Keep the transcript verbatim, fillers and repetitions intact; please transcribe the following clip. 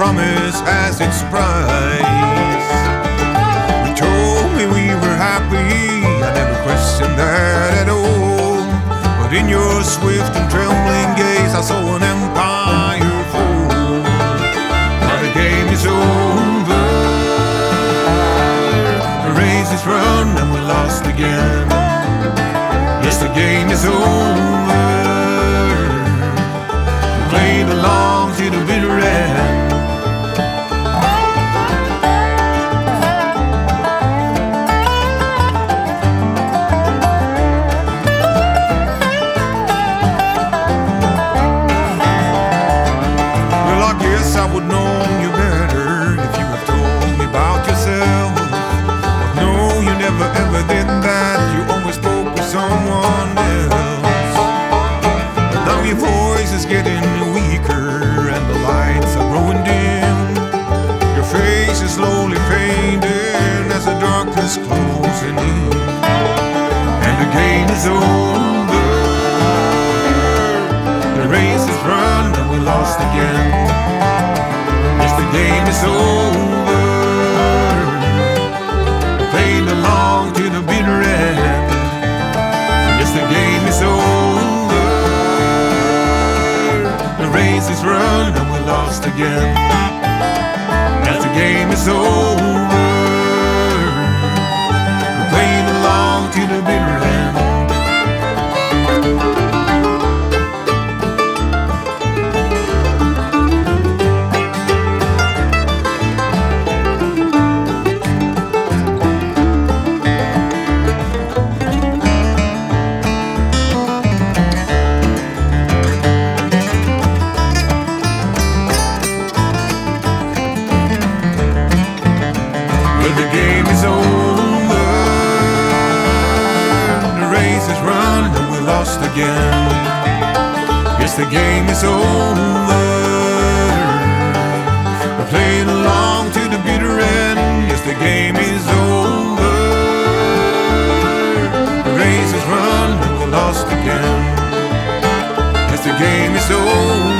promise has its price. We told me we were happy, I never questioned that at all. But in your swift and trembling gaze I saw an empire fall. Now the game is over, the race is run and we lost again. Yes, the game is over, we played along to the bitter end. I would know you better if you had told me about yourself. But no, you never ever did that. You always spoke with someone else. But now your voice is getting weaker and the lights are growing dim. Your face is slowly fading as the darkness closing in. And the game is over, the race is run and we lost again. The game is over, we played along to the bitter end. Yes, the game is over, the race is run and we lost again. Yes, the game is over, we played along to the bitter end. The game is over, the race is run and we lost again. Yes, the game is over, we played along to the bitter end. Yes, the game is over, the race is run and we lost again. Yes, the game is over.